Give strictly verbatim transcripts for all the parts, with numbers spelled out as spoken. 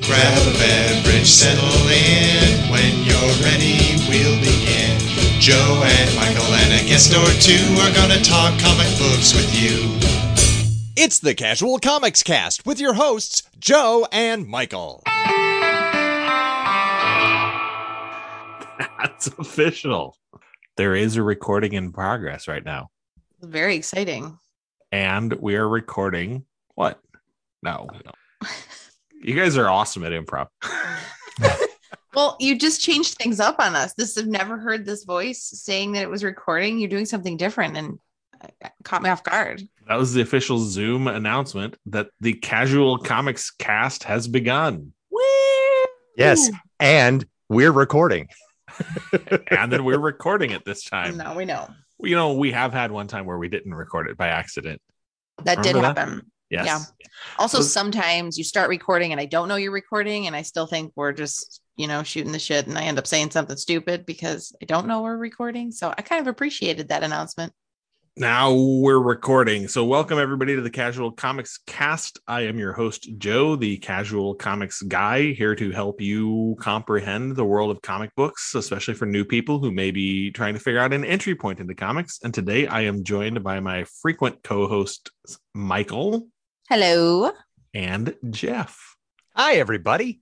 Grab a beverage, settle in. When you're ready, we'll begin. Joe and Michael and a guest or two are gonna talk comic books with you. It's the Casual Comics Cast with your hosts, Joe and Michael. That's official. There is a recording in progress right now. Very exciting. And we are recording what? No. You guys are awesome at improv. Well, you just changed things up on us. This I've never heard this voice saying that it was recording. You're doing something different and it caught me off guard. That was the official Zoom announcement that the Casual Comics Cast has begun. Woo! Yes, and we're recording. And then we're recording it this time. No, we know. You know, we have had one time where we didn't record it by accident. That Remember did that? happen. Yes. Yeah. Also, So- sometimes you start recording and I don't know you're recording and I still think we're just, you know, shooting the shit and I end up saying something stupid because I don't know we're recording. So I kind of appreciated that announcement. Now we're recording. So welcome everybody to the Casual Comics Cast. I am your host, Joe, the Casual Comics guy, here to help you comprehend the world of comic books, especially for new people who may be trying to figure out an entry point into comics. And today I am joined by my frequent co-host, Michael. Hello. And Jeff. Hi, everybody.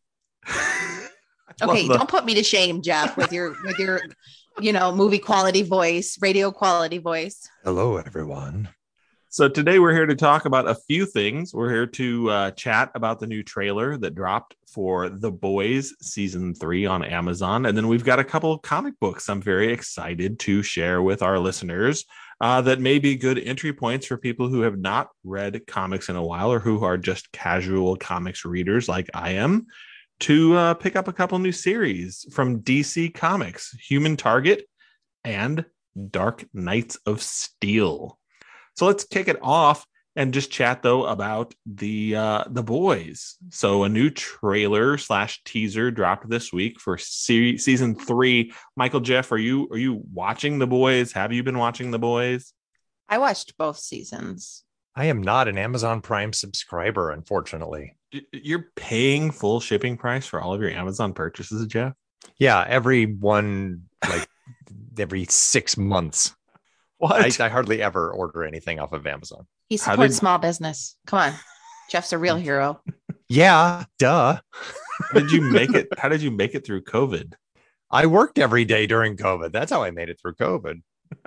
Okay, the- don't put me to shame, Jeff, with your with your, you know, movie quality voice, radio quality voice. Hello, everyone. So today we're here to talk about a few things. We're here to uh, chat about the new trailer that dropped for The Boys season three on Amazon. And then we've got a couple of comic books I'm very excited to share with our listeners uh, that may be good entry points for people who have not read comics in a while or who are just casual comics readers like I am, to uh, pick up a couple new series from D C Comics, Human Target and Dark Knights of Steel. So let's kick it off and just chat though about the uh, the Boys. So a new trailer slash teaser dropped this week for se- season three. Michael, Jeff, are you are you watching The Boys? Have you been watching The Boys? I watched both seasons. I am not an Amazon Prime subscriber, unfortunately. You're paying full shipping price for all of your Amazon purchases, Jeff? Yeah, every one, like every six months. What? I, I hardly ever order anything off of Amazon. He How supports did- small business. Come on. Jeff's a real hero. Yeah, duh. How did you make it? How did you make it through COVID? I worked every day during COVID. That's how I made it through COVID.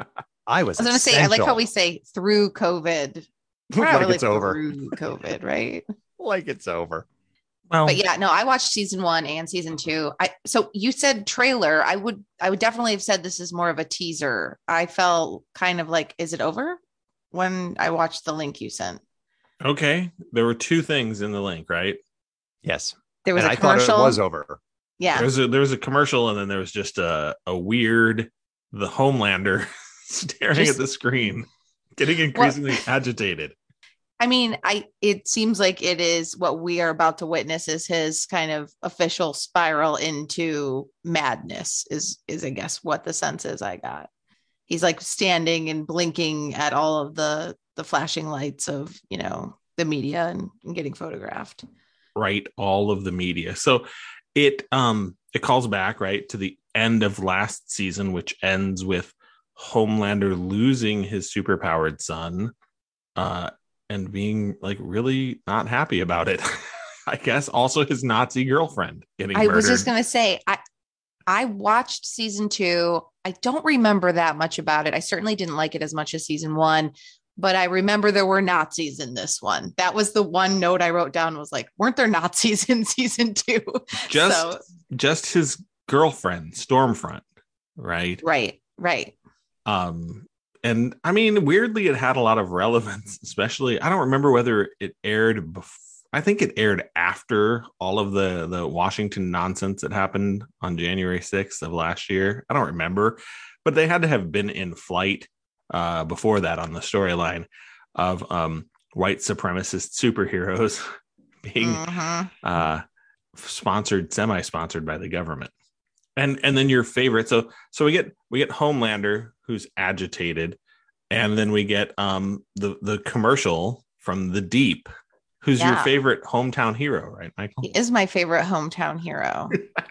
I was I was going to say, I like how essential. we say through COVID. We're like not really it's over. through COVID, right? Like it's over. Well, But yeah, no, I watched season one and season two. I so you said trailer. I would I would definitely have said this is more of a teaser. I felt kind of like, is it over? When I watched the link you sent. okay. There were two things in the link, right? Yes. There was And a I thought commercial. it was over. Yeah. There was a there was a commercial, and then there was just a a weird the Homelander staring Just- at the screen, getting increasingly agitated. I mean, I it seems like it is what we are about to witness is his kind of official spiral into madness is is I guess what the sense is I got. He's like standing and blinking at all of the the flashing lights of, you know, the media and, and getting photographed. Right, all of the media. So it um it calls back right to the end of last season, which ends with Homelander losing his superpowered son. Uh and being like really not happy about it. I guess also his Nazi girlfriend getting I murdered. was just gonna say I I watched season two. I don't remember that much about it. I certainly didn't like it as much as season one, but I remember there were Nazis in this one. That was the one note I wrote down was like, weren't there Nazis in season two? just So, just his girlfriend, Stormfront, right? right, right. Um and I mean, weirdly, it had a lot of relevance, especially I don't remember whether it aired before. I think it aired after all of the, the Washington nonsense that happened on January sixth of last year. I don't remember, but they had to have been in flight uh, before that on the storyline of um, white supremacist superheroes being Mhm. uh, sponsored, semi-sponsored by the government. And and then your favorite. So so we get we get Homelander who's agitated, and then we get um the the commercial from the Deep who's your Yeah. favorite hometown hero, right, Michael? He is my favorite hometown hero.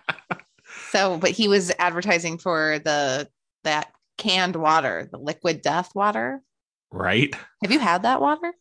So, but he was advertising for the that canned water, the liquid death water. Right? Have you had that water?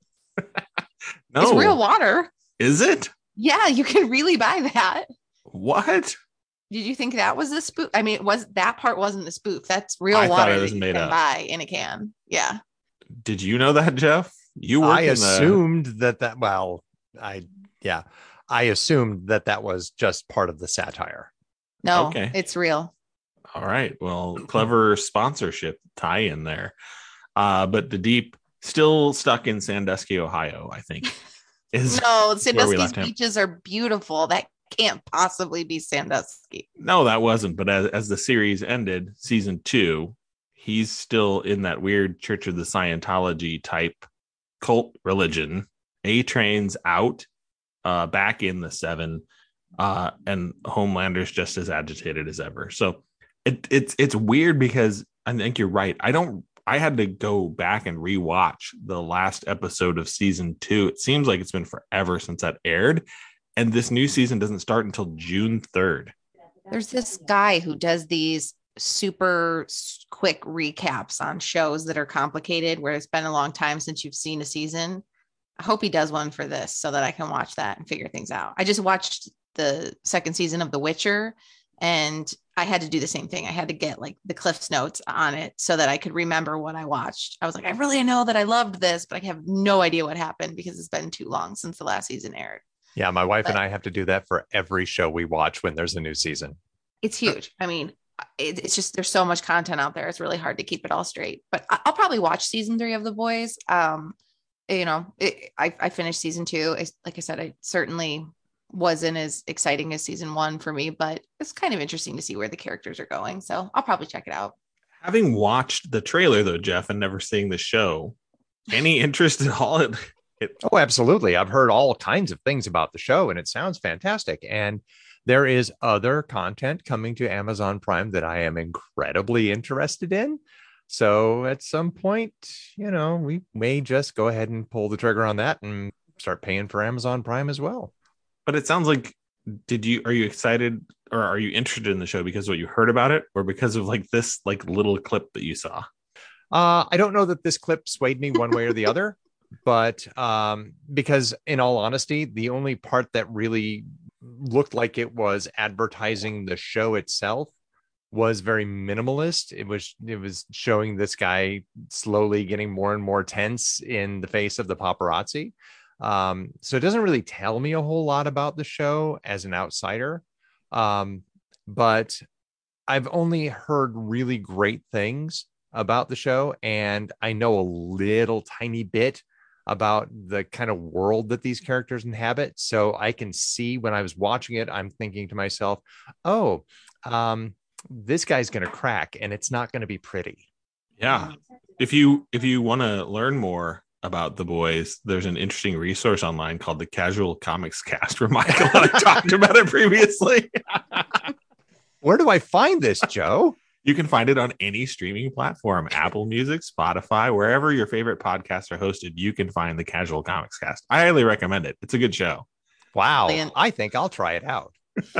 No. It's real water. Is it? Yeah, you can really buy that. What? Did you think that was a spoof? I mean, it was that part wasn't a spoof. That's real I thought water it was that you made can up. buy in a can. Yeah. Did you know that, Jeff? You work I in assumed that that, well, I, yeah, I assumed that that was just part of the satire. No, Okay. it's real. the. All right. Well, clever sponsorship tie in there. Uh, but the Deep still stuck in Sandusky, Ohio, I think. Is No, where we Sandusky's left him. beaches are beautiful. That can't possibly be Sandusky. No, that wasn't. But as, as the series ended, season two, he's still in that weird Church of the Scientology type cult religion. A Train's out, uh, back in the seven, uh, and Homelander's just as agitated as ever. So it, it's it's weird because I think you're right. I don't. I had to go back and rewatch the last episode of season two. It seems like it's been forever since that aired, and this new season doesn't start until June third. There's this guy who does these super s- quick recaps on shows that are complicated, where it's been a long time since you've seen a season. I hope he does one for this so that I can watch that and figure things out. I just watched the second season of The Witcher, and I had to do the same thing. I had to get like the Cliff's notes on it so that I could remember what I watched. I was like, I really know that I loved this, but I have no idea what happened because it's been too long since the last season aired. Yeah, my wife But- and I have to do that for every show we watch when there's a new season. It's huge. I mean, it, it's just, there's so much content out there. It's really hard to keep it all straight, but I, I'll probably watch season three of The Boys. Um, you know, it, I, I finished season two. I, like I said, I certainly wasn't as exciting as season one for me, but it's kind of interesting to see where the characters are going. So I'll probably check it out. Having watched the trailer though, Jeff, and never seeing the show, any interest at all? It, it, Oh, absolutely. I've heard all kinds of things about the show and it sounds fantastic. And there is other content coming to Amazon Prime that I am incredibly interested in. So at some point, you know, we may just go ahead and pull the trigger on that and start paying for Amazon Prime as well. but it sounds like, did you, are you excited or are you interested in the show because of what you heard about it or because of like this like little clip that you saw? Uh, I don't know that this clip swayed me one way or the other, but um, because in all honesty, the only part that really looked like it was advertising the show itself was very minimalist. It was it was showing this guy slowly getting more and more tense in the face of the paparazzi. Um, so it doesn't really tell me a whole lot about the show as an outsider. Um, but I've only heard really great things about the show, and I know a little tiny bit about the kind of world that these characters inhabit. So I can see when I was watching it, I'm thinking to myself, oh, um, this guy's going to crack and it's not going to be pretty. Yeah. If you if you want to learn more about The Boys, there's an interesting resource online called the Casual Comics Cast where Michael and I talked about it previously. Where do I find this, Joe? You can find it on any streaming platform, Apple Music, Spotify, wherever your favorite podcasts are hosted, you can find the Casual Comics Cast. I highly recommend it. It's a good show. Wow. Brilliant. I think I'll try it out.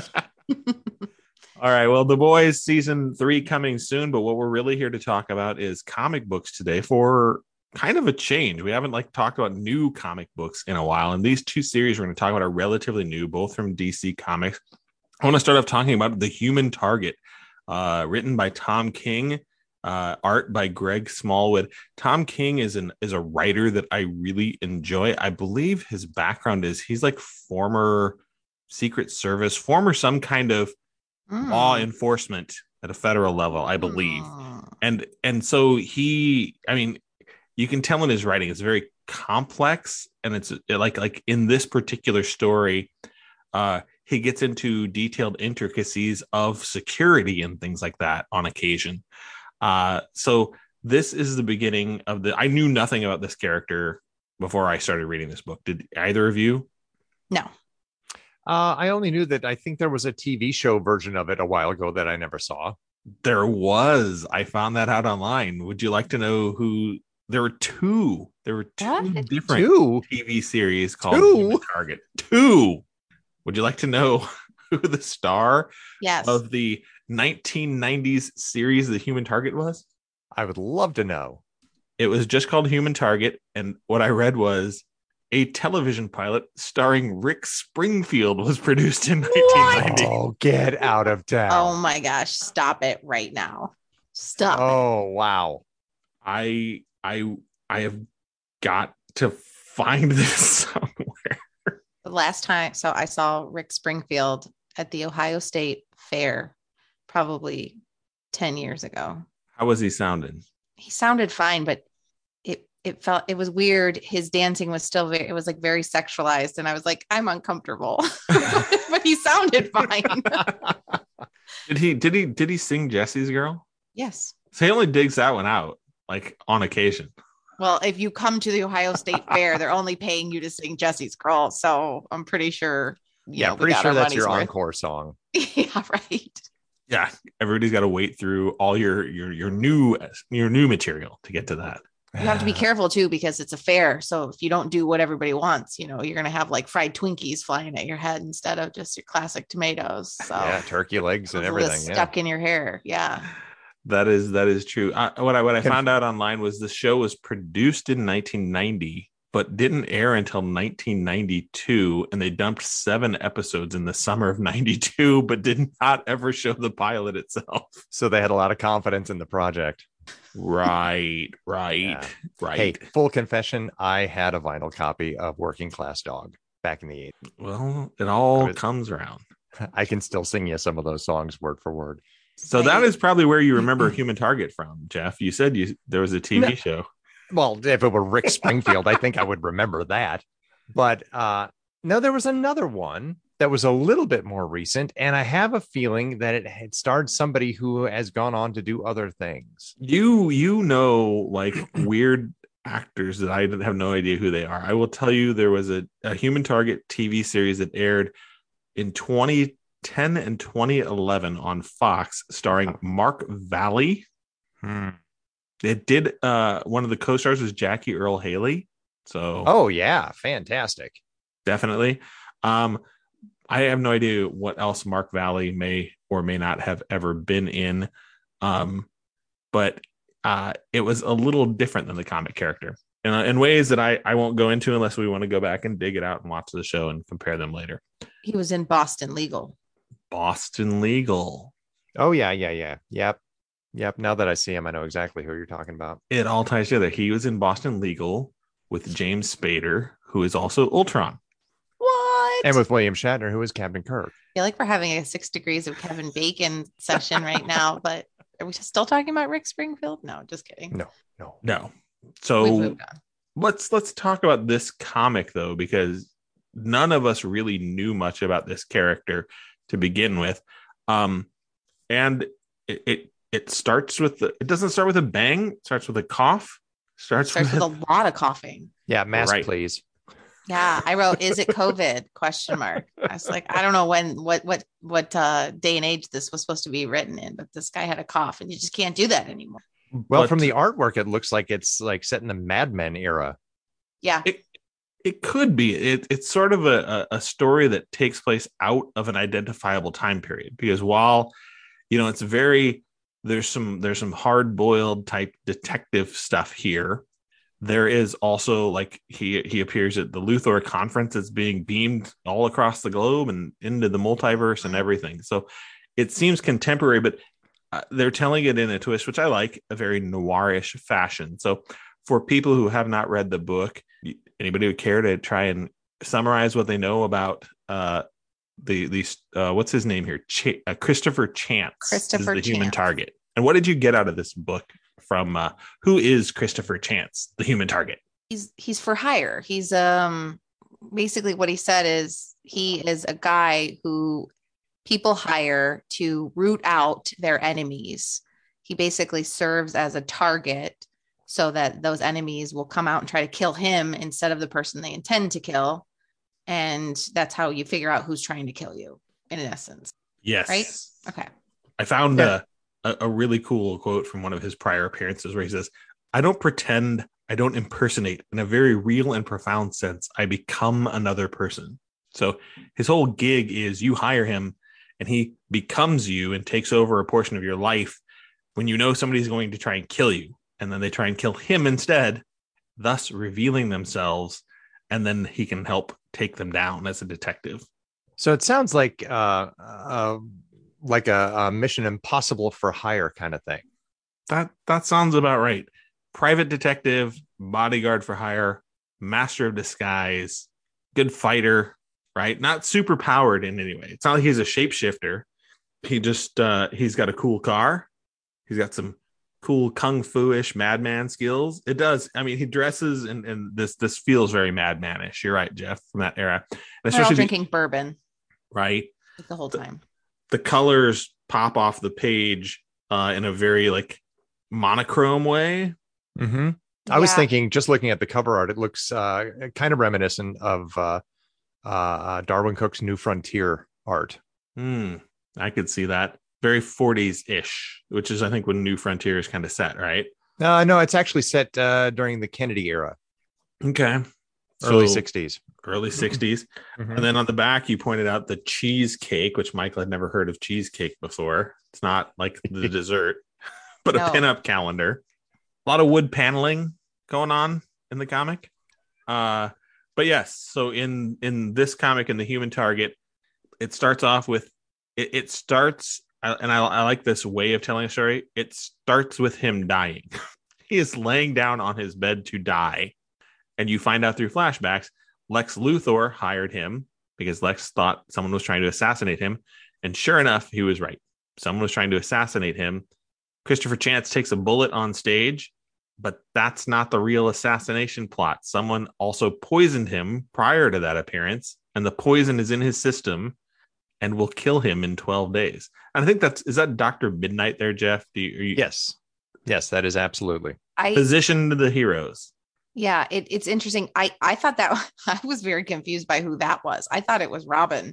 All right. Well, The Boys season three coming soon, but what we're really here to talk about is comic books today for kind of a change. We haven't like talked about new comic books in a while, and these two series we're going to talk about are relatively new, both from D C Comics. I want to start off talking about The Human Target, uh, written by Tom King, uh, art by Greg Smallwood. Tom King is an is a writer that I really enjoy. I believe his background is he's like former Secret Service, former some kind of Mm. law enforcement at a federal level, I believe. Mm. And and so he, I mean, you can tell in his writing, it's very complex, and it's like like in this particular story, uh, he gets into detailed intricacies of security and things like that on occasion. Uh, so this is the beginning of the. I knew nothing about this character before I started reading this book. Did either of you? No. Uh, I only knew that I think there was a T V show version of it a while ago that I never saw. There was. I found that out online. Would you like to know who there were two. There were two What? different Two? T V series called Two? Human Target. Two. Would you like to know who the star Yes. of the nineteen nineties series The Human Target was? I would love to know. It was just called Human Target, and what I read was a television pilot starring Rick Springfield was produced in nineteen ninety. Oh, get out of town. Oh my gosh, stop it right now. Stop it. Oh, wow. I I I have got to find this somewhere. The last time, so I saw Rick Springfield at the Ohio State Fair probably ten years ago. How was he sounding? He sounded fine, but it it felt it was weird. His dancing was still very, it was like very sexualized, and I was like, I'm uncomfortable. But he sounded fine. Did he did he did he sing Jesse's Girl? Yes. So he only digs that one out, like on occasion. Well, if you come to the Ohio State Fair, they're only paying you to sing Jesse's Girl. So I'm pretty sure. You Yeah, know, we pretty got sure our that's money's your worth. encore song. Yeah, right. Yeah, everybody's got to wait through all your your your new your new material to get to that. You have to be careful too, because it's a fair. So if you don't do what everybody wants, you know, you're going to have like fried Twinkies flying at your head instead of just your classic tomatoes. So Yeah, turkey legs and a little everything. Yeah. stuck in your hair. Yeah. That is that is true. Uh, what I what I Conf- found out online was the show was produced in nineteen ninety, but didn't air until nineteen ninety-two, and they dumped seven episodes in the summer of ninety-two, but did not ever show the pilot itself. So they had a lot of confidence in the project. Right, right, Yeah. right. Hey, full confession, I had a vinyl copy of Working Class Dog back in the eighties. Well, it all I was- comes around. I can still sing you some of those songs word for word. So that is probably where you remember Human Target from, Jeff. You said you there was a T V No. show. Well, if it were Rick Springfield, I think I would remember that. But uh, no, there was another one that was a little bit more recent, and I have a feeling that it had starred somebody who has gone on to do other things. You you know like weird actors that I have no idea who they are. I will tell you there was a, a Human Target T V series that aired in twenty ten and twenty eleven on Fox, starring Mark Valley. Hmm. It did uh one of the co-stars was Jackie Earl Haley. So Oh, yeah. Fantastic. definitely. Um I have no idea what else Mark Valley may or may not have ever been in. Um, but uh, it was a little different than the comic character in, in ways that I, I won't go into unless we want to go back and dig it out and watch the show and compare them later. He was in Boston Legal. Boston Legal. Oh, yeah. Yeah. Yeah. Yep. Yep. Now that I see him, I know exactly who you're talking about. It all ties together. He was in Boston Legal with James Spader, who is also Ultron. What? And with William Shatner, who is Captain Kirk. I feel like we're having a six degrees of Kevin Bacon session right now, but are we still talking about Rick Springfield? No, just kidding. No, no. No. We've So moved on. let's let's talk about this comic though, because none of us really knew much about this character to begin with. Um, and it, it it starts with the, it doesn't start with a bang, it starts with a cough. Starts, Starts with, with a lot of coughing. Yeah. Mask, Right. please. Yeah, I wrote, "Is it COVID?" Question mark. I was like, I don't know when, what, what, what uh, day and age this was supposed to be written in, but this guy had a cough, and you just can't do that anymore. Well, but from the artwork, it looks like it's like set in the Mad Men era. Yeah, it it could be. It, it's sort of a, a a story that takes place out of an identifiable time period, because while you know it's very there's some there's some hard boiled type detective stuff here. There is also like he he appears at the Luthor conference that's being beamed all across the globe and into the multiverse and everything. So it seems contemporary, but uh, they're telling it in a twist, which I like, a very noirish fashion. So for people who have not read the book, anybody would care to try and summarize what they know about uh, the the uh, what's his name here, Ch- uh, Christopher Chance, Christopher is the Human Chance. Target. And what did you get out of this book? From uh, who is Christopher Chance, the Human Target? he's he's for hire. He's um basically what he said is he is a guy who people hire to root out their enemies. He basically serves as a target so that those enemies will come out and try to kill him instead of the person they intend to kill. And that's how you figure out who's trying to kill you, in essence. Yes. Right? Okay. I found Yeah. a, a, a really cool quote from one of his prior appearances where he says, "I don't pretend I don't impersonate. In a very real and profound sense, I become another person. So his whole gig is you hire him and he becomes you and takes over a portion of your life when you know somebody's going to try and kill you. And then they try and kill him instead, thus revealing themselves. And then he can help take them down as a detective. So it sounds like uh, uh, like a, a Mission Impossible for hire kind of thing. That that sounds about right. Private detective, bodyguard for hire, master of disguise, good fighter, right? Not super powered in any way. It's not like he's a shapeshifter. He just uh, he's got a cool car. He's got some cool kung fu-ish madman skills. It does. I mean, he dresses and, and this this feels very madmanish. You're right, Jeff, from that era. And They're all the- drinking bourbon right? the whole time. The colors pop off the page uh, in a very like monochrome way. Mm-hmm. I was Yeah. thinking, just looking at the cover art, it looks uh, kind of reminiscent of uh, uh, Darwin Cook's New Frontier art. Hmm. I could see that. Very forties-ish, which is, I think, when New Frontier is kind of set, right? Uh, no, it's actually set uh, during the Kennedy era, Okay. early So, sixties. Early sixties. Mhm. And then on the back, you pointed out the cheesecake, which Michael had never heard of cheesecake before. It's not like the dessert, but a No. pinup calendar. A lot of wood paneling going on in the comic. Uh, but yes, so in in this comic, in The Human Target, it starts off with it, it starts, and I, I like this way of telling a story. It starts with him dying. He is laying down on his bed to die, and you find out through flashbacks Lex Luthor hired him because Lex thought someone was trying to assassinate him, and sure enough, he was right. Someone was trying to assassinate him. Christopher Chance takes a bullet on stage, but that's not the real assassination plot. Someone also poisoned him prior to that appearance, and the poison is in his system and will kill him in twelve days. And I think that's, is that Doctor Midnight there, Jeff? Do you, are you Yes. Yes, that is absolutely. I position to the heroes? yeah, it, it's interesting. I I thought that I was very confused by who that was. I thought it was Robin.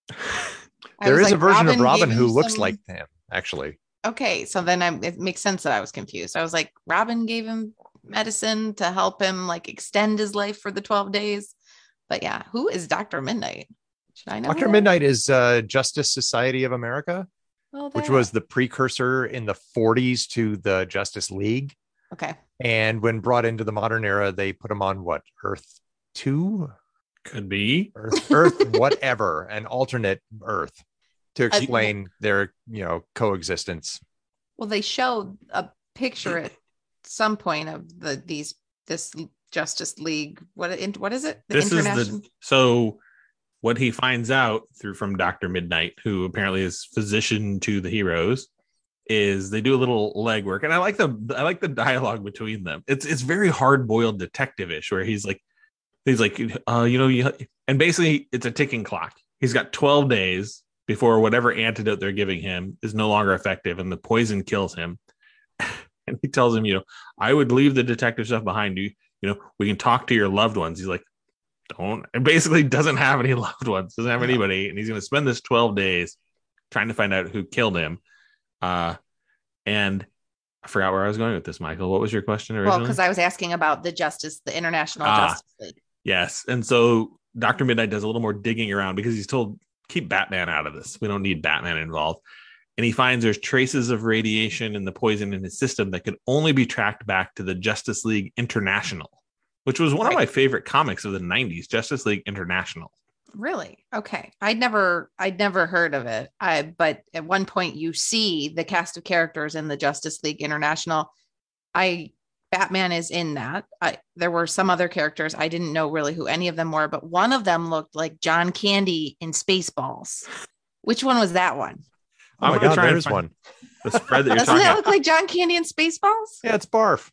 I There was is a like, version of Robin gave who him looks some- like him, actually. Okay, so then I'm, it makes sense that I was confused. I was like, Robin gave him medicine to help him like extend his life for the twelve days. But yeah, who is Doctor Midnight? Should I know? Doctor who that Midnight is uh, Justice Society of America, is? Oh, which that. was the precursor in the forties to the Justice League. Okay. And when brought into the modern era, they put him on what? Earth two? Could be. Earth, Earth, whatever, an alternate Earth to explain their, you know, coexistence. Well, they showed a picture at some point of the these this Justice League. What what is it? The This is international. the so what he finds out through from Doctor Midnight, who apparently is physician to the heroes, is they do a little legwork, and I like the I like the dialogue between them. It's it's very hard boiled detective ish, where he's like he's like uh you know you and basically it's a ticking clock. He's got twelve days before whatever antidote they're giving him is no longer effective, and the poison kills him. And he tells him, you know, I would leave the detective stuff behind you. You know, we can talk to your loved ones. He's like, don't, and basically doesn't have any loved ones, doesn't have anybody, and he's going to spend this twelve days trying to find out who killed him. Uh, and I forgot where I was going with this, Michael. What was your question originally? Well, because I was asking about the Justice, the International Ah. Justice League. Yes, and so Doctor Midnight does a little more digging around because he's told, keep Batman out of this. We don't need Batman involved. And he finds there's traces of radiation and the poison in his system that could only be tracked back to the Justice League International, which was one of Right. my favorite comics of the nineties, Justice League International. Really? Okay. I'd never I'd never heard of it. I but at one point you see the cast of characters in the Justice League International. I Batman is in that. I there were some other characters. I didn't know really who any of them were, but one of them looked like John Candy in Spaceballs. Which one was that one? Oh I'm my gonna God, try and there's find one. The spread that you're Doesn't talking that about. look like John Candy in Spaceballs? Yeah, it's Barf.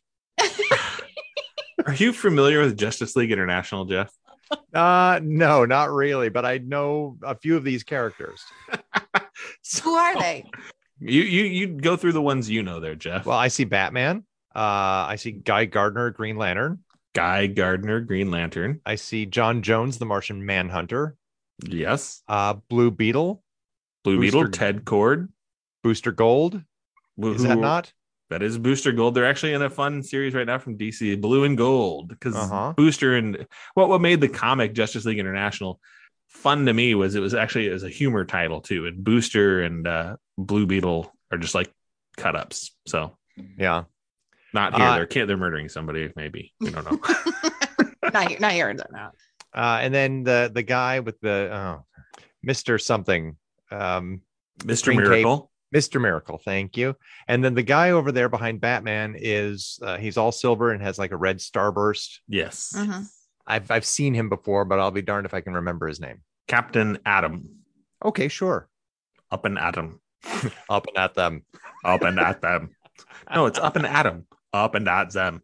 Are you familiar with Justice League International, Jeff? Uh, no, not really, but I know a few of these characters. So, Who are they? You you you go through the ones you know there, Jeff. Well, I see Batman. Uh, I see Guy Gardner, Green Lantern. Guy Gardner, Green Lantern. I see John Jones, the Martian Manhunter. Yes. Uh, Blue Beetle, Blue Beetle, Booster- Ted Cord. Booster Gold. Who, Is that who- not? That is Booster Gold. They're actually in a fun series right now from D C, Blue and Gold, because Uh-huh. Booster and what what made the comic Justice League International fun to me was it was actually it was a humor title too, and Booster and uh, Blue Beetle are just like cut ups. So Yeah. not here. Uh, they're can't they're murdering somebody. Maybe we don't know. not here, not here, no. Uh, and then the the guy with the oh, Mister something, um, Mister Green Miracle. Mister Miracle, thank you. And then the guy over there behind Batman is uh, he's all silver and has like a red starburst. Yes. Mhm. I've I've seen him before, but I'll be darned if I can remember his name. Captain Atom. Okay, sure. Up and Atom. Up and at them. Up and at them. No, it's Up and Atom. Up and at them.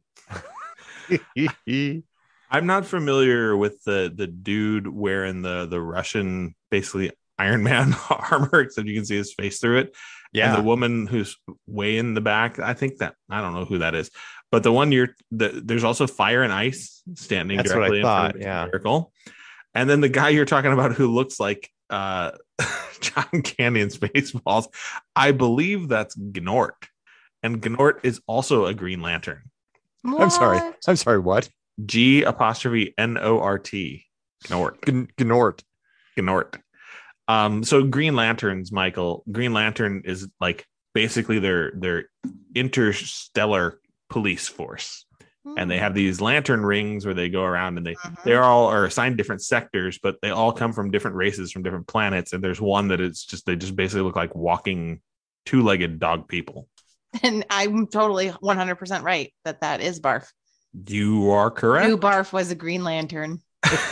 I'm not familiar with the the dude wearing the the Russian basically Iron Man armor, except you can see his face through it. Yeah. And the woman who's way in the back, I think that I don't know who that is, but the one you're the, there's also Fire and Ice standing That's what I directly in front thought, of yeah. Miracle. And then the guy you're talking about who looks like uh John Candy in Spaceballs, I believe that's Gnort. And Gnort is also a Green Lantern. I'm sorry. What? I'm sorry. What? G apostrophe N O R T. Gnort. Gn- Gnort. Gnort. Um, so Green Lanterns, Michael, Green Lantern is like basically their their interstellar police force. And they have these lantern rings where they go around and they Mhm. they all are assigned different sectors, but they all come from different races from different planets. And there's one that is just they just basically look like walking two-legged dog people. And I'm totally one hundred percent right that that is Barf. You are correct. New Barf was a Green Lantern.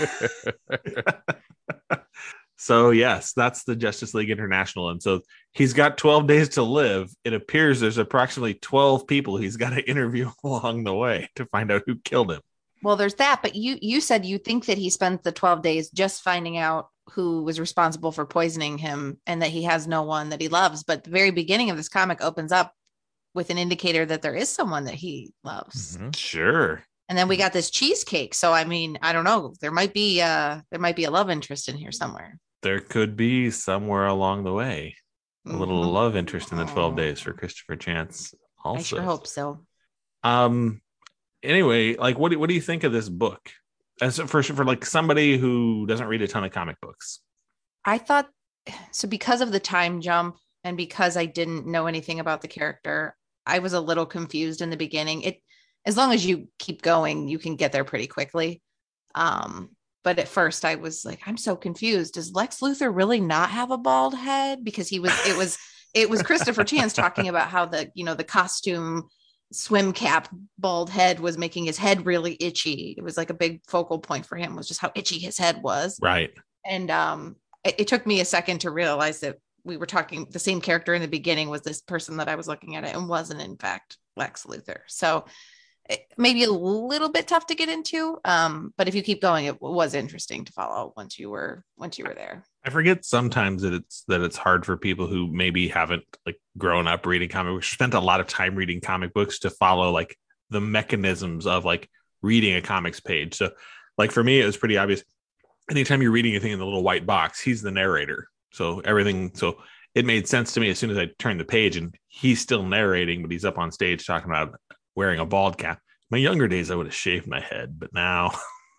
So yes, that's the Justice League International. And so he's got twelve days to live. It appears there's approximately twelve people he's got to interview along the way to find out who killed him. Well, there's that, but you you said you think that he spent the twelve days just finding out who was responsible for poisoning him and that he has no one that he loves. But the very beginning of this comic opens up with an indicator that there is someone that he loves. Mhm. Sure. And then we got this cheesecake. So I mean, I don't know. There might be uh there might be a love interest in here somewhere. There could be somewhere along the way a little Mhm. love interest in the twelve days for Christopher Chance. Also, I sure hope so. Um. Anyway, like, what do, what do you think of this book? As for for like somebody who doesn't read a ton of comic books. I thought so because of the time jump and because I didn't know anything about the character, I was a little confused in the beginning. It as long as you keep going, you can get there pretty quickly. Um, but at first I was like, I'm so confused. Does Lex Luthor really not have a bald head? Because he was it was it was Christopher Chance talking about how the, you know, the costume swim cap bald head was making his head really itchy. It was like a big focal point for him was just how itchy his head was. Right. And um, it, it took me a second to realize that we were talking the same character in the beginning was this person that I was looking at it and wasn't in fact Lex Luthor. So it, maybe a little bit tough to get into. Um, but if you keep going, it was interesting to follow once you were once you were there. I forget sometimes that it's that it's hard for people who maybe haven't like grown up reading comic books, spent a lot of time reading comic books to follow like the mechanisms of like reading a comics page. So like for me, it was pretty obvious. Anytime you're reading anything in the little white box, he's the narrator. So everything, so it made sense to me as soon as I turned the page and he's still narrating, but he's up on stage talking about wearing a bald cap. My younger days, I would have shaved my head, but now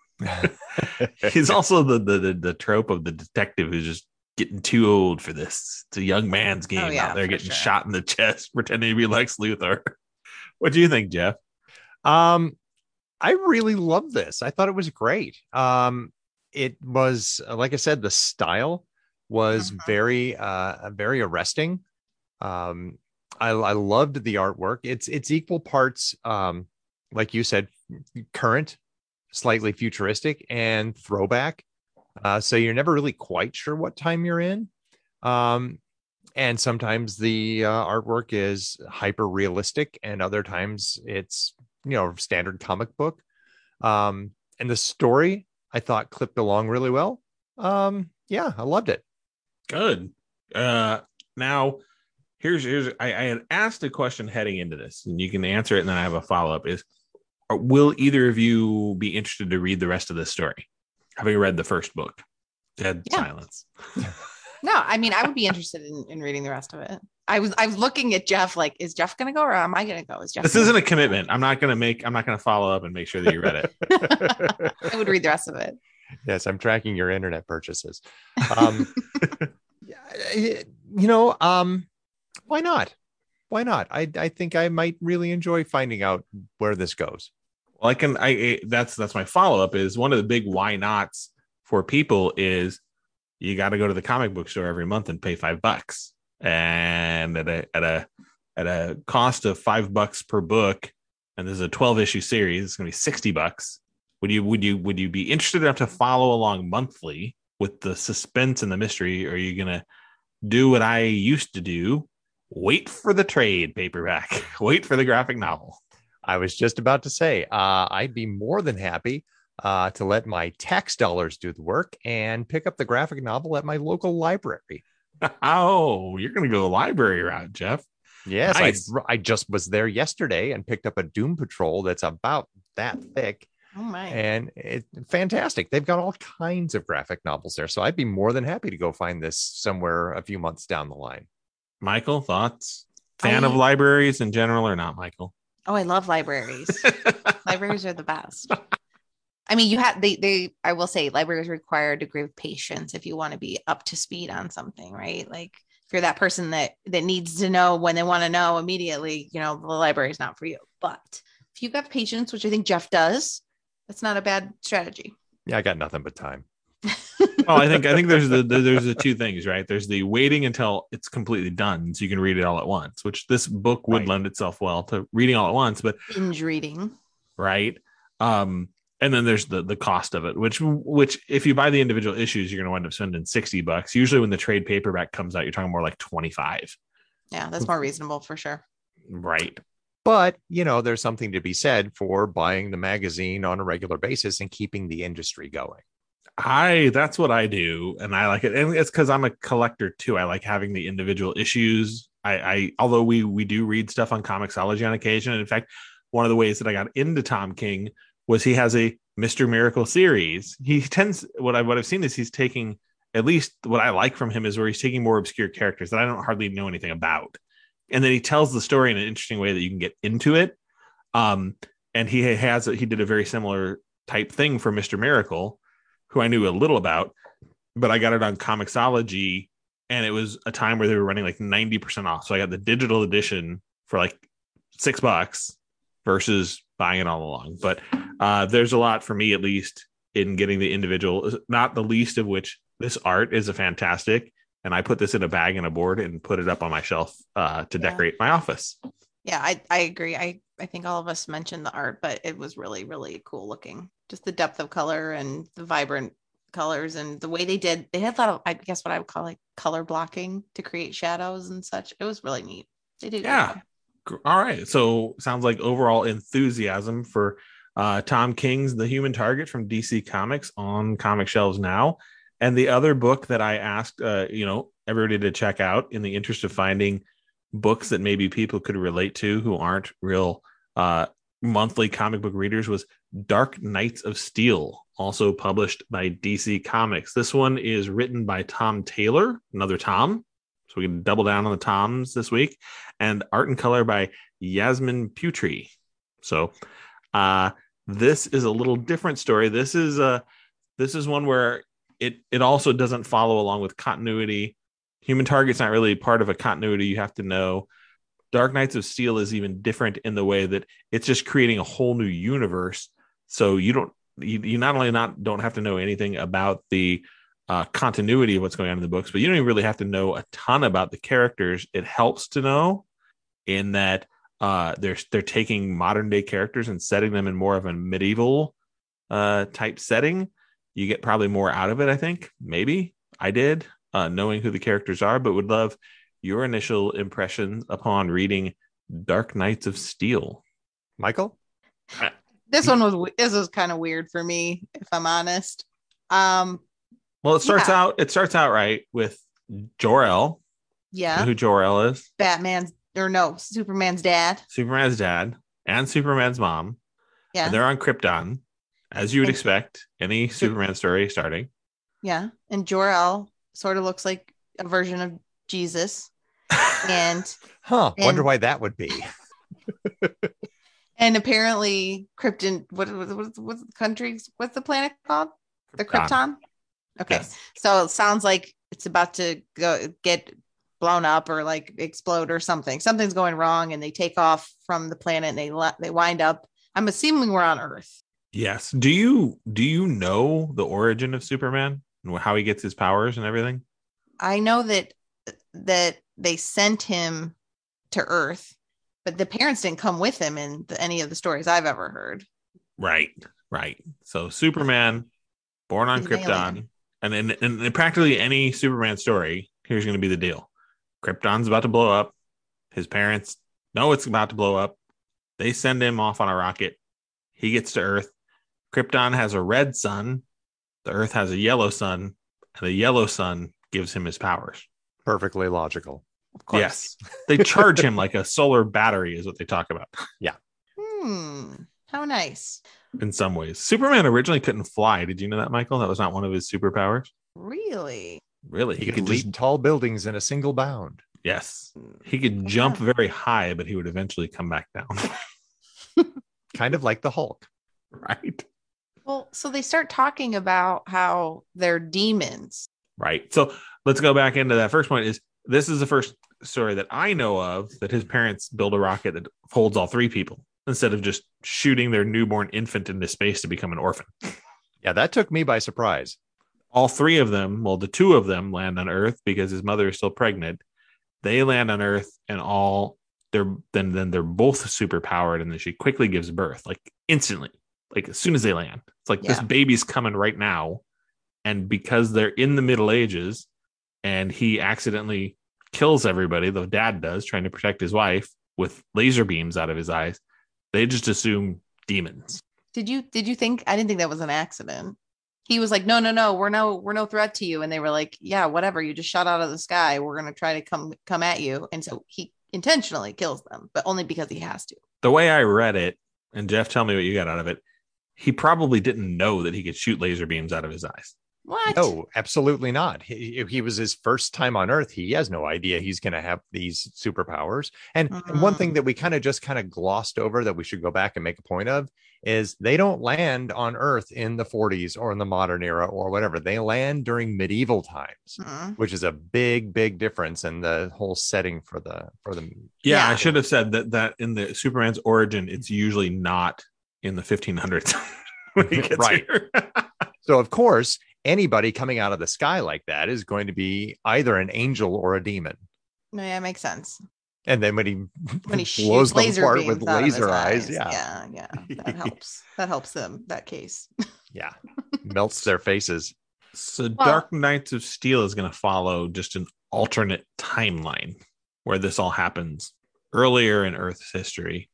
he's also the, the the the trope of the detective who's just getting too old for this. It's a young man's game Oh, yeah, out there for getting sure. shot in the chest, pretending to be Lex Luthor. What do you think, Jeff? Um, I really love this. I thought it was great. Um, it was uh, like I said, the style was Mhm. very, uh, very arresting. Um, I, I loved the artwork. It's it's equal parts, um, like you said, current, slightly futuristic, and throwback. Uh, so you're never really quite sure what time you're in. Um, and sometimes the uh, artwork is hyper realistic, and other times it's, you know, standard comic book. Um, and the story I thought clipped along really well. Um, yeah, I loved it. Good. Uh, now, here's here's I, I had asked a question heading into this, and you can answer it, and then I have a follow up. Is uh, will either of you be interested to read the rest of this story, having read the first book? Dead Yeah. silence. No, I mean, I would be interested in, in reading the rest of it. I was I was looking at Jeff like, is Jeff gonna go or am I gonna go? Is Jeff This gonna isn't a go? commitment. I'm not gonna make. I'm not gonna follow up and make sure that you read it. I would read the rest of it. Yes, I'm tracking your internet purchases. Um, you know, um, why not? Why not? I I think I might really enjoy finding out where this goes. Well, I can. I I- that's that's my follow up. Is one of the big why nots for people is you got to go to the comic book store every month and pay five bucks, and at a at a at a cost of five bucks per book, and there's a twelve issue series. It's gonna be sixty bucks. Would you would you would you be interested enough to follow along monthly with the suspense and the mystery? Or are you gonna do what I used to do? Wait for the trade paperback. Wait for the graphic novel. I was just about to say, uh, I'd be more than happy uh, to let my tax dollars do the work and pick up the graphic novel at my local library. Oh, you're gonna go the library route, Jeff. Yes, Nice. I, I just was there yesterday and picked up a Doom Patrol that's about that thick. Oh my. And it's fantastic. They've got all kinds of graphic novels there. So I'd be more than happy to go find this somewhere a few months down the line. Michael, thoughts? Fan I- of libraries in general or not, Michael? Oh, I love libraries. Libraries are the best. I mean, you have they they I will say libraries require a degree of patience if you want to be up to speed on something, right? Like if you're that person that that needs to know when they want to know immediately, you know, the library is not for you. But if you have patience, which I think Jeff does, that's not a bad strategy. Yeah, I got nothing but time. Well, I think I think there's the, the there's the two things, right? There's the waiting until it's completely done so you can read it all at once, which this book would Right. lend itself well to reading all at once, but Binge reading. right. Um, and then there's the the cost of it, which which if you buy the individual issues, you're going to wind up spending sixty bucks. Usually, when the trade paperback comes out, you're talking more like twenty-five, Yeah, that's more reasonable for sure. right? But, you know, there's something to be said for buying the magazine on a regular basis and keeping the industry going. I that's what I do, and I like it, and it's because I'm a collector too. I like having the individual issues. I, I although we we do read stuff on Comixology on occasion, and in fact, one of the ways that I got into Tom King was he has a Mister Miracle series. He tends what I what I've seen is he's taking at least what I like from him is where he's taking more obscure characters that I don't hardly know anything about, and then he tells the story in an interesting way that you can get into it. Um, and he has he did a very similar type thing for Mister Miracle, who I knew a little about, but I got it on Comixology, and it was a time where they were running like ninety percent off. So I got the digital edition for like six bucks versus buying it all along. But uh, there's a lot for me, at least, in getting the individual, not the least of which this art is a fantastic. And I put this in a bag and a board and put it up on my shelf uh, to Yeah. decorate my office. Yeah, I, I agree. I, I think all of us mentioned the art, but it was really, really cool looking. Just the depth of color and the vibrant colors and the way they did. They had a lot of, I guess what I would call like color blocking to create shadows and such. It was really neat. They did. a good Yeah. job. All right. So sounds like overall enthusiasm for uh, Tom King's The Human Target from D C Comics on comic shelves now. And the other book that I asked, uh, you know, everybody to check out in the interest of finding books that maybe people could relate to who aren't real uh, monthly comic book readers was Dark Knights of Steel, also published by D C Comics. This one is written by Tom Taylor, another Tom. So we can double down on the Toms this week, and art and color by Yasmin Putri. So uh, this is a little different story. This is a this is one where it it also doesn't follow along with continuity. Human Target's not really part of a continuity. You have to know. Dark Knights of Steel is even different in the way that it's just creating a whole new universe. So you don't you, you not only not don't have to know anything about the Uh, continuity of what's going on in the books, but you don't even really have to know a ton about the characters. It helps to know in that uh, they're they're taking modern day characters and setting them in more of a medieval uh, type setting. You get probably more out of it, I think. Maybe I did, uh, knowing who the characters are, but would love your initial impressions upon reading Dark Knights of Steel. Michael? This one was this was kind of weird for me, if I'm honest. Um, Well, it starts Yeah. out it starts out right with Jor-El. You know yeah, who Jor-El is? Batman's or no, Superman's dad. Superman's dad and Superman's mom. Yeah, And they're on Krypton, as you would And- expect any Superman story starting. yeah, and Jor-El sort of looks like a version of Jesus. And Huh. And- Wonder why that would be. and apparently Krypton, what what what- what's the country's what's the planet called? The Krypton. Krypton. Okay. Yes. So it sounds like it's about to go get blown up or like explode or something. Something's going wrong, and they take off from the planet and they le- they wind up. I'm assuming we're on Earth. Yes. Do you do you know the origin of Superman and how he gets his powers and everything? I know that that they sent him to Earth, but the parents didn't come with him in the, any of the stories I've ever heard. Right. Right. So Superman, born on He's an Krypton, alien. and in, in, in practically any Superman story, here's going to be the deal: Krypton's about to blow up. His parents know it's about to blow up. They send him off on a rocket. He gets to Earth. Krypton has a red sun. The Earth has a yellow sun, and the yellow sun gives him his powers. Perfectly logical. Of course. Yes. They charge him like a solar battery is what they talk about Hmm. How nice. in some ways. Superman originally couldn't fly. Did you know that, Michael? That was not one of his superpowers. Really? Really? He could leap tall buildings in a single bound. Yes. He could jump very high, but he would eventually come back down. Kind of like the Hulk. Right. Well, so they start talking about how they're demons. Right. So let's go back into that first point. Is this is the first story that I know of that his parents build a rocket that holds all three people instead of just shooting their newborn infant into space to become an orphan. Yeah, that took me by surprise. All three of them, well, the two of them land on Earth because his mother is still pregnant. They land on Earth and all they're then then they're both super powered, and then she quickly gives birth, like instantly, like as soon as they land. It's like this Yeah. baby's coming right now. And because they're in the Middle Ages and he accidentally kills everybody, the dad does, trying to protect his wife with laser beams out of his eyes, they just assume demons. Did you did you think I didn't think that was an accident? He was like, no, no, no, we're no, we're no threat to you. And they were like, yeah, whatever. You just shot out of the sky. We're gonna try to come come at you. And so he intentionally kills them, but only because he has to. The way I read it, and Jeff, tell me what you got out of it. He probably didn't know that he could shoot laser beams out of his eyes. What? No, absolutely not. He, he was his first time on Earth. He has no idea he's going to have these superpowers. And, and one Mm. thing that we kind of just kind of glossed over that we should go back and make a point of is they don't land on Earth in the forties or in the modern era or whatever. They land during medieval times, Mm. which is a big, big difference in the whole setting for the for the. Yeah, Yeah. I should have said that that in the Superman's origin, it's usually not in the fifteen hundreds when he gets Right. here. So of course, anybody coming out of the sky like that is going to be either an angel or a demon. No, yeah, makes sense. And then when he When he blows shoots them laser apart beams with out of his laser eyes, yeah, yeah, yeah, that helps. That helps them. That case. yeah, melts their faces. So Well- Dark Knights of Steel is going to follow just an alternate timeline where this all happens earlier in Earth's history.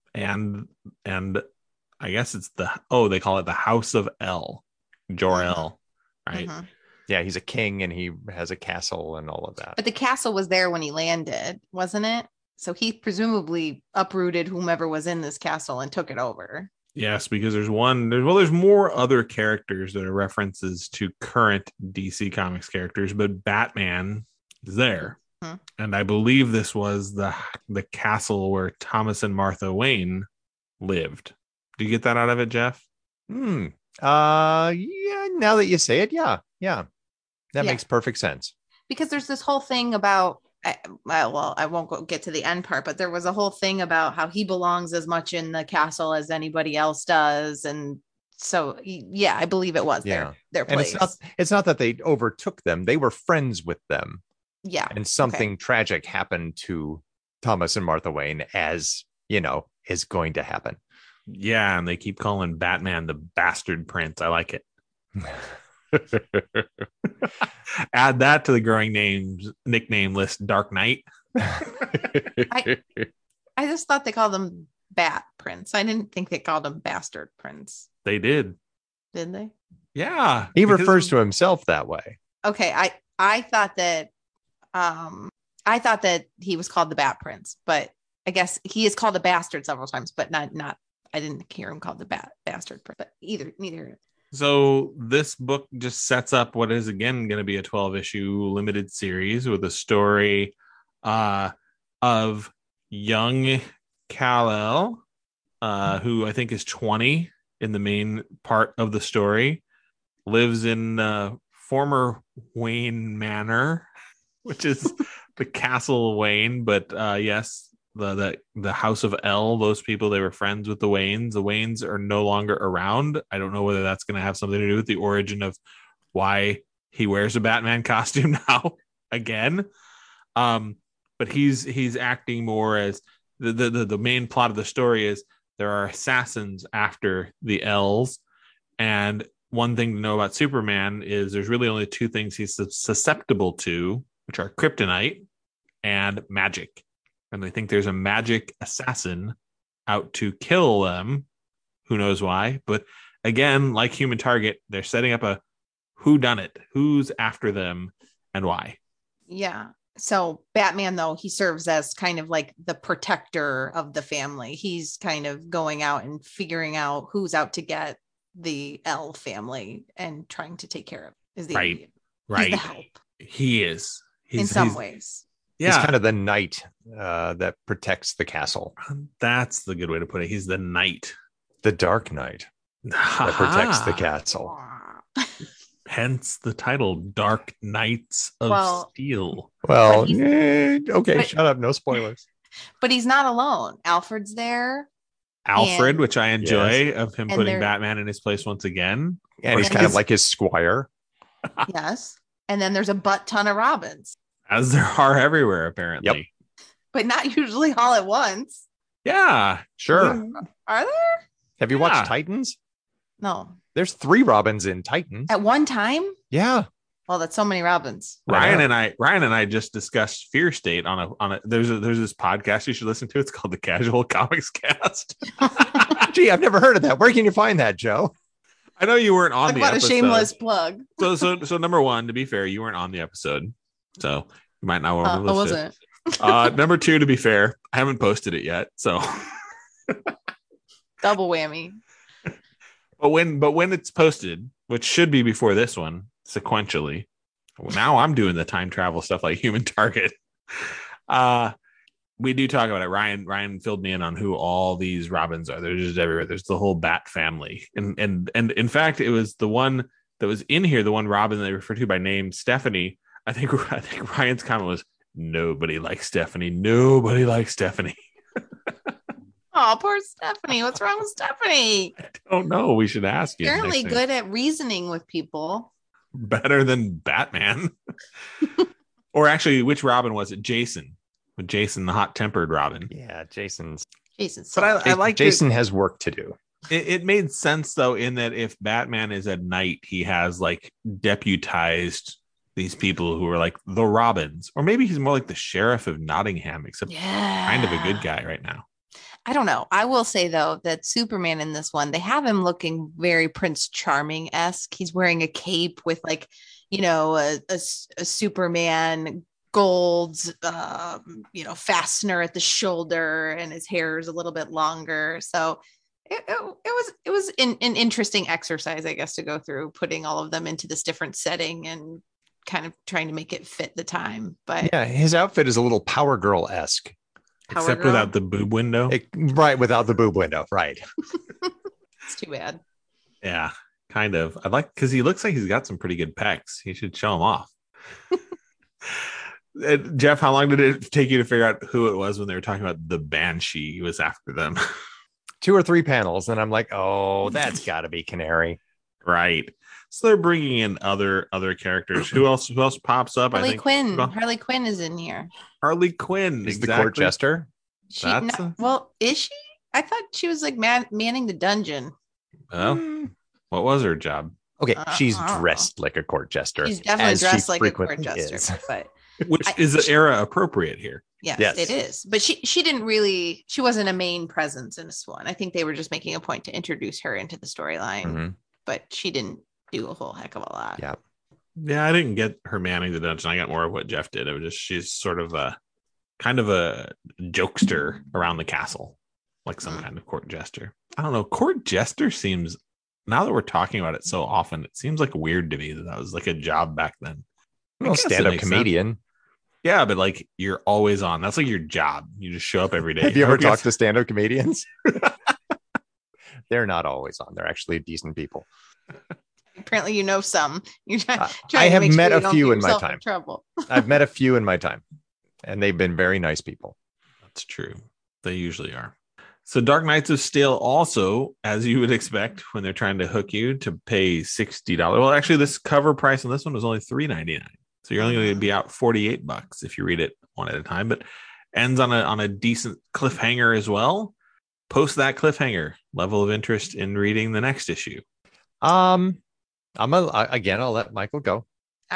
And and I guess it's the oh, they call it the House of El, Jor-El, right? Mhm. Yeah, he's a king and he has a castle and all of that. But the castle was there when he landed, wasn't it? So he presumably uprooted whomever was in this castle and took it over. Yes, because there's one there's well, there's more other characters that are references to current D C Comics characters, but Batman is there. Mhm. And I believe this was the the castle where Thomas and Martha Wayne lived. Do you get that out of it, Jeff? Hmm. Uh, yeah. Now that you say it, yeah, yeah, that Yeah. makes perfect sense. Because there's this whole thing about I, well, well, I won't go get to the end part, but there was a whole thing about how he belongs as much in the castle as anybody else does, and so he- yeah, I believe it was Yeah. their their And place. it's not it's not that they overtook them; they were friends with them, yeah, and something tragic happened to Thomas and Martha Wayne, as you know, is going to happen. Yeah, and they keep calling Batman the bastard prince. I like it. Add that to the growing names nickname list, Dark Knight. I just thought they called him Bat Prince. I didn't think they called him Bastard Prince. They did. Did they? Yeah. He because- refers to himself that way. Okay, I I thought that um I thought that he was called the Bat Prince, but I guess he is called a bastard several times, but not not I didn't hear him called the Bat Bastard Prince. But either neither. So this book just sets up what is again going to be a twelve issue limited series with a story uh, of young Kal-El, uh, who I think is twenty in the main part of the story, lives in uh, former Wayne Manor, which is the Castle Wayne. But uh, yes, the, the the House of El, those people, they were friends with the Waynes. The Waynes are no longer around. I don't know whether that's going to have something to do with the origin of why he wears a Batman costume now again. Um, but he's he's acting more as the, the the main plot of the story is there are assassins after the L's, and one thing to know about Superman is there's really only two things he's susceptible to, which are kryptonite and magic. And they think there's a magic assassin out to kill them. Who knows why? But again, like Human Target, they're setting up a whodunit, who's after them and why. Yeah. So Batman, though, he serves as kind of like the protector of the family. He's kind of going out and figuring out who's out to get the L family and trying to take care of it. Is the right, idea. right. He's the help. He is. He's, in some he's, ways. Yeah, He's kind of the knight uh, that protects the castle. That's the good way to put it. He's the knight, the Dark Knight that protects the castle. Hence the title, Dark Knights of Well, Steel. Well, But eh, okay, but- shut up. No spoilers. But he's not alone. Alfred's there. Alfred, And- which I enjoy, of him And putting they're- Batman in his place once again. And he's And kind of his- like his squire. Yes. And then there's a butt ton of Robins, As there are everywhere, apparently. but not usually all at once. Yeah, Sure. Are there? Have you Yeah. watched Titans? No. There's three Robins in Titans. At one time? Yeah. Well, that's so many Robins. Ryan Yeah. and I, Ryan and I just discussed Fear State on a on a. There's a there's this podcast you should listen to. It's called the Casual Comics Cast. Gee, I've never heard of that. Where can you find that, Joe? I know you weren't on Talk the about episode. a shameless plug. So so so number one, to be fair, you weren't on the episode, so you might not want Uh, to I listen. wasn't. uh, number two, to be fair, I haven't posted it yet. So, Double whammy. but when but when it's posted, which should be before this one, sequentially. Now I'm doing the time travel stuff like Human Target. Uh we do talk about it. Ryan Ryan filled me in on who all these Robins are. They're just everywhere. There's the whole Bat family, and and and in fact, it was the one that was in here, the one Robin they refer to by name, Stephanie. I think I think Ryan's comment was, "Nobody likes Stephanie. Nobody likes Stephanie." Oh, poor Stephanie. What's wrong with Stephanie? I don't know. We should ask you. Apparently next time. good at reasoning with people. Better than Batman. Or actually, which Robin was it? Jason. With Jason, the hot-tempered Robin. Yeah, Jason's. Jason. But I, I like Jason has work to do. it. It made sense though, in that if Batman is at night, he has like deputized these people who are like the Robins, or maybe he's more like the sheriff of Nottingham, except yeah. kind of a good guy right now. I don't know. I will say though that Superman in this one, they have him looking very Prince Charming esque. He's wearing a cape with like, you know, a, a, a Superman gold, um, you know, fastener at the shoulder, and his hair is a little bit longer. So it, it, it was it was an, an interesting exercise, I guess, to go through putting all of them into this different setting and kind of trying to make it fit the time. But Yeah, his outfit is a little Power Girl esque. Power Except Girl? without the boob window. Right, without the boob window. Right. It's too bad. Yeah, kind of. I like because he looks like he's got some pretty good pecs. He should show them off. Uh, Jeff, how long did it take you to figure out who it was when they were talking about the Banshee was after them? Two or three panels, and I'm like, oh, that's got to be Canary. Right. So they're bringing in other other characters. Who else? Who else pops up? I Harley think Quinn. well, Harley Quinn is in here. Harley Quinn. Is exactly. the court jester? She That's no- a- well, is she? I thought she was like man, manning the dungeon. Well, Hmm. what was her job? Okay, Uh, she's I don't know. dressed like a court jester. She's definitely as she dressed like a court frequently jester, is. but Which I- is era appropriate here. yes, Yes. it is. But she she didn't really. She wasn't a main presence in this one. I think they were just making a point to introduce her into the storyline, Mhm. but she didn't do a whole heck of a lot. Yeah. Yeah, I didn't get her manning the dungeon. I got more of what Jeff did. It was just she's sort of a kind of a jokester around the castle, like some Mm. kind of court jester. I don't know. Court jester seems, now that we're talking about it so often, it seems like weird to me that that was like a job back then. I Well, guess it stand-up makes sense. comedian. Yeah, but like you're always on. That's like your job. You just show up every day. Have you ever Okay. talked to stand-up comedians? They're not always on. They're actually decent people. Apparently, you know some. You're trying, Uh, trying I to have make met sure a you don't few get in my yourself time. Trouble. I've met a few in my time, and they've been very nice people. That's true. They usually are. So Dark Knights of Steel also, as you would expect, when they're trying to hook you to pay sixty dollars. Well, actually, this cover price on this one was only three ninety-nine. So you're only going to be out forty-eight bucks if you read it one at a time, but ends on a on a decent cliffhanger as well. Post that cliffhanger. Level of interest in reading the next issue. Um, I'm a, I- again. I'll let Michael go.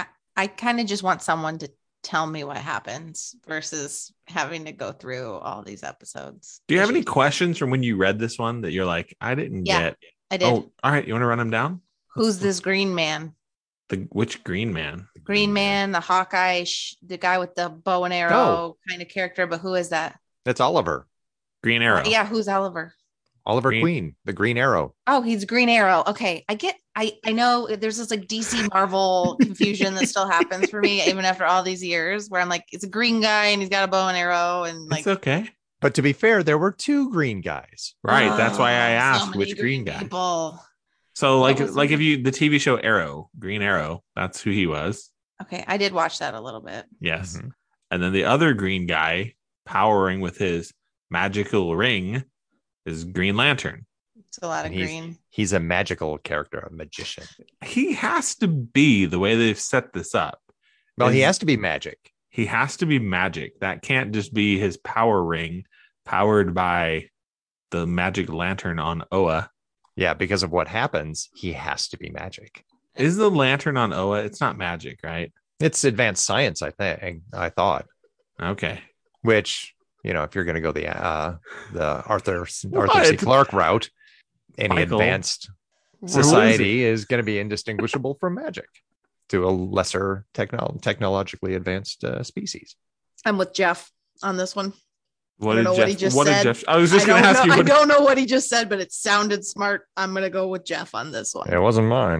I kind of just want someone to tell me what happens versus having to go through all these episodes. Do you have any questions from when you read this one that you're like, I didn't Yeah, get? I did. Oh, all right. You want to run them down? Who's this green man? The which green man? Green man, the Hawkeye, sh- the guy with the bow and arrow kind of character. But who is that? That's Oliver. Green Arrow. Yeah, who's Oliver? Oliver Green- Queen, the Green Arrow. Oh, he's Green Arrow. Okay, I get. I I know there's this like D C Marvel confusion that still happens for me even after all these years, where I'm like, it's a green guy and he's got a bow and arrow and like. It's okay. But to be fair, there were two green guys. Right. That's why I Oh, so asked many which green guy. people. So like What was like it? if you the T V show Arrow, Green Arrow, that's who he was. Okay, I did watch that a little bit. Yes. Mhm. And then the other green guy powering with his magical ring is Green Lantern. It's a lot of And he's- green. He's a magical character, a magician. He has to be the way they've set this up. Well, he Is- has to be magic. He has to be magic. That can't just be his power ring powered by the magic lantern on Oa. Yeah, because of what happens, he has to be magic. Is the lantern on Oa? It's not magic, right? It's advanced science, I think. I thought, Okay. which you know, if you're going to go the uh, the Arthur Arthur C. What? Clarke route, any Michael, advanced we're losing. society is going to be indistinguishable from magic to a lesser techno- technologically advanced uh, species. I'm with Jeff on this one. What I did don't know Jeff? what he just what said. did Jeff? I was just I going to don't ask know, you. I What, don't know what he just said, but it sounded smart. I'm gonna go with Jeff on this one. It wasn't mine.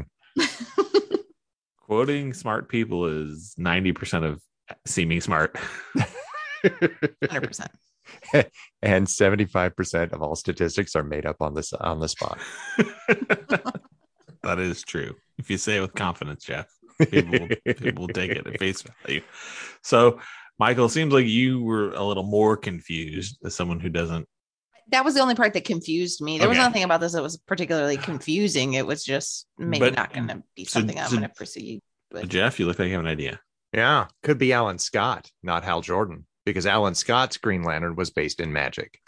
quoting smart people is ninety percent of seeming smart. one hundred percent. And seventy-five percent of all statistics are made up on this on the spot. That is true. If you say it with confidence, Jeff, people will, people will take it at face value. So, Michael, seems like you were a little more confused as someone who doesn't. That was the only part that confused me. There was Okay. nothing about this that was particularly confusing. It was just maybe But- not going to be so- something I'm so- going to proceed with. Jeff, you look like you have an idea. Yeah, could be Alan Scott, not Hal Jordan, because Alan Scott's Green Lantern was based in magic.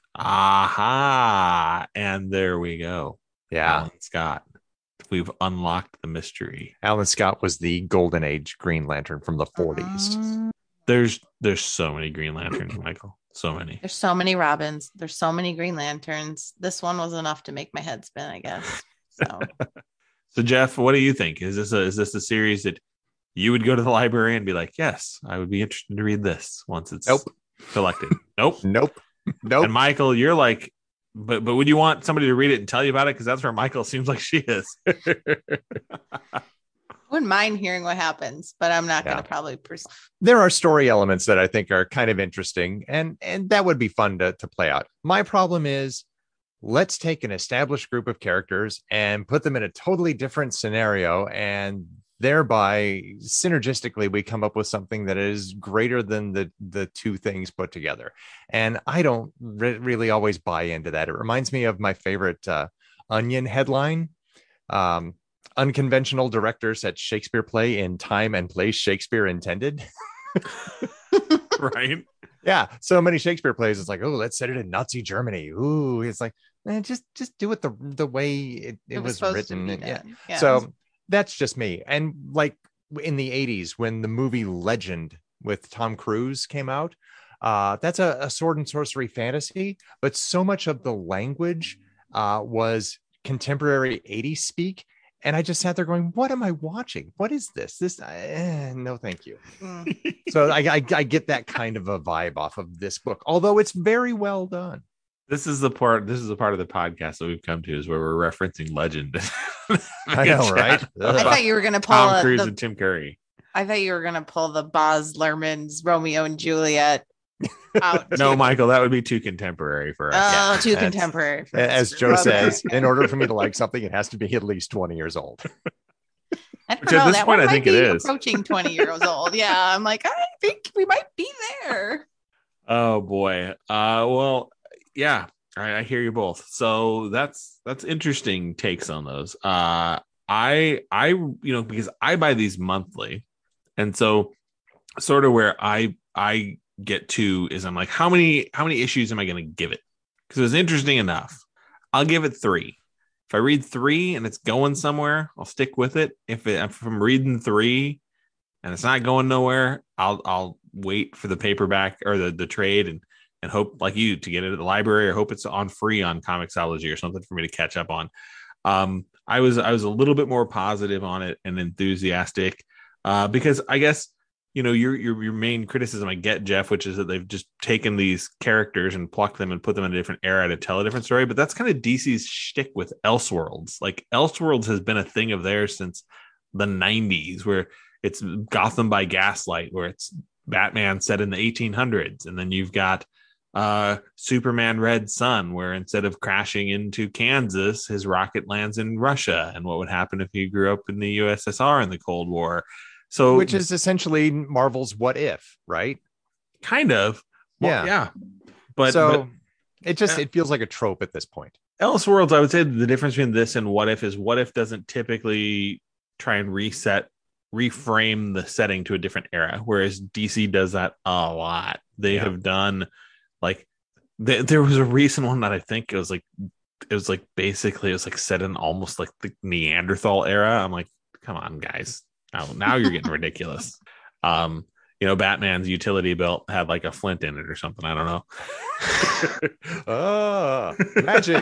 Aha! And there we go. Yeah, Alan Scott. We've unlocked the mystery. Alan Scott was the Golden Age Green Lantern from the forties. Um, There's there's so many Green Lanterns, Michael. So many. there's so many Robins. There's so many Green Lanterns. This one was enough to make my head spin, I guess. So So Jeff, what do you think? Is this a is this a series that you would go to the library and be like, yes, I would be interested to read this once it's Nope. collected? Nope. Nope, nope. And Michael, you're like, but but would you want somebody to read it and tell you about it? Because that's where Michael seems like she is. I wouldn't mind hearing what happens, but I'm not Yeah. going to probably pursue. There are story elements that I think are kind of interesting, and and that would be fun to, to play out. My problem is, let's take an established group of characters and put them in a totally different scenario, and thereby synergistically we come up with something that is greater than the the two things put together. And I don't re- really always buy into that. It reminds me of my favorite uh, Onion headline. Um, Unconventional director set Shakespeare play in time and place Shakespeare intended. Right. Yeah, so many Shakespeare plays. It's like, oh, let's set it in Nazi Germany. Ooh, it's like, man, just just do it the the way it, it, was, supposed written. to And be yeah. done. Yeah. So that's just me. And like in the eighties, when the movie Legend with Tom Cruise came out, uh, that's a, a sword and sorcery fantasy, but so much of the language uh, was contemporary eighties speak. And I just sat there going, what am I watching? What is this? This, eh, no, thank you. Mm. So I, I, I get that kind of a vibe off of this book, although it's very well done. This is the part. This is the part of the podcast that we've come to is where we're referencing Legend. I know, right? I thought you were going to pull Tom a, Cruise the, and Tim Curry. I thought you were gonna pull the Baz Luhrmann's Romeo and Juliet out. No, too. Michael, that would be too contemporary for us. Oh, Yeah, too that's- contemporary. for As us. Joe Okay. says, in order for me to like something, it has to be at least twenty years old. I don't Which at know, this that point, one I might think it be is. approaching twenty years old. Yeah, I'm like, I think we might be there. Oh boy. Uh well, yeah. I, I hear you both. So that's that's interesting takes on those. Uh I I you know, because I buy these monthly. And so sort of where I I get to is I'm like, how many how many issues am I gonna give it? Because it was interesting enough. I'll give it three. If I read three and it's going somewhere, I'll stick with it. If, it, if I'm reading three and it's not going nowhere, I'll I'll wait for the paperback or the, the trade and and hope like you to get it at the library or hope it's on free on Comixology or something for me to catch up on. Um, I was I was a little bit more positive on it and enthusiastic uh, because I guess you know your your your main criticism I get, Jeff, which is that they've just taken these characters and plucked them and put them in a different era to tell a different story. But that's kind of D C's shtick with Elseworlds. Like Elseworlds has been a thing of theirs since the nineties, where it's Gotham by Gaslight, where it's Batman set in the eighteen hundreds, and then you've got uh Superman Red Sun, where instead of crashing into Kansas, his rocket lands in Russia, and what would happen if he grew up in the U S S R in the Cold War. So Which is essentially Marvel's What If, right? kind of well, Yeah. yeah but so but it just Yeah. it feels like a trope at this point. Elseworlds, I would say the difference between this and What If is What If doesn't typically try and reset reframe the setting to a different era, whereas D C does that a lot. They Yeah. have done like th- there was a recent one that I think it was like it was like basically it was like set in almost like the Neanderthal era. I'm like, come on, guys. Now, now you're getting ridiculous. Um, you know, Batman's utility belt had like a flint in it or something. I don't know. Oh, magic.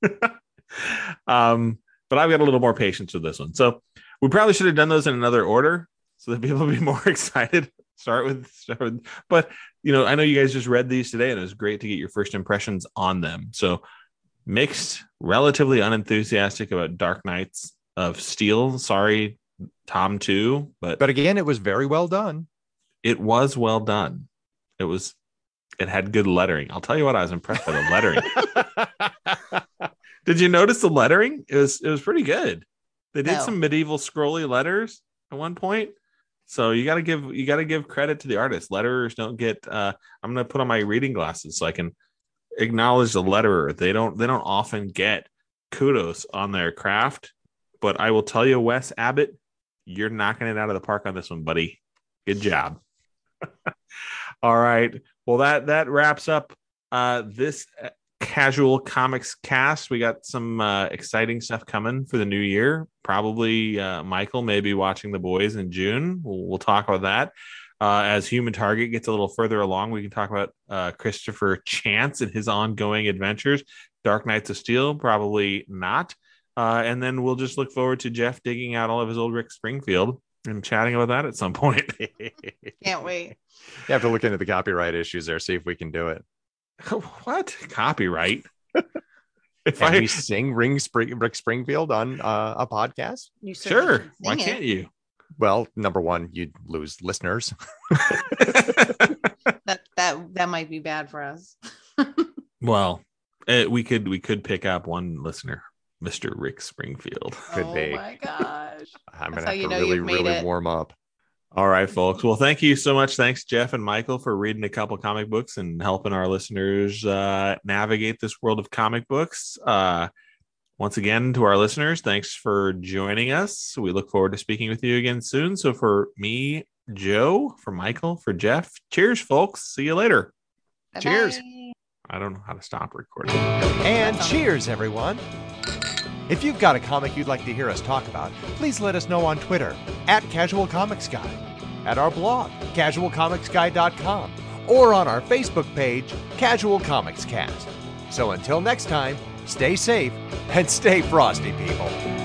um, but I've got a little more patience with this one. So we probably should have done those in another order so that people will be more excited. Start with, start with, but you know, I know you guys just read these today and it was great to get your first impressions on them. So mixed, relatively unenthusiastic about Dark Knights of Steel. Sorry, Tom too, but But again, it was very well done. it was well done. It was, it had good lettering. I'll tell you what, I was impressed by the lettering. Did you notice the lettering? It was, it was pretty good. They did No. some medieval scrolly letters at one point. So you got to give, you got to give credit to the artists. Letterers don't get, uh, I'm going to put on my reading glasses so I can acknowledge the letterer. They don't, they don't often get kudos on their craft, but I will tell you, Wes Abbott, you're knocking it out of the park on this one, buddy. Good job. All right. Well, that that wraps up uh, this Casual Comics cast. We got some uh, exciting stuff coming for the new year. Probably uh, Michael may be watching The Boys in June. We'll, we'll talk about that. Uh, as Human Target gets a little further along, we can talk about uh, Christopher Chance and his ongoing adventures. Dark Knights of Steel, probably not. Uh, and then we'll just look forward to Jeff digging out all of his old Rick Springfield and chatting about that at some point. Can't wait. You have to look into the copyright issues there, see if we can do it. What? Copyright? If Can I we sing Ring Spring, Rick Springfield on uh, a podcast? You certainly sure, should why sing it. can't you? Well, number one, you'd lose listeners. That that that might be bad for us. Well, eh, we could we could pick up one listener, Mister Rick Springfield. Could oh be. my gosh. I'm That's gonna how have you to know really, you've made really it. warm up. All right, folks. Well, thank you so much. Thanks, Jeff and Michael, for reading a couple comic books and helping our listeners uh, navigate this world of comic books. Uh, once again, to our listeners, thanks for joining us. We look forward to speaking with you again soon. So for me, Joe, for Michael, for Jeff, cheers, folks. See you later. Cheers. Bye-bye. I don't know how to stop recording. And That's all. cheers, everyone. If you've got a comic you'd like to hear us talk about, please let us know on Twitter at Casual Comics Guy, at our blog, casual comics guy dot com, or on our Facebook page, Casual Comics Cast. So until next time, stay safe and stay frosty, people.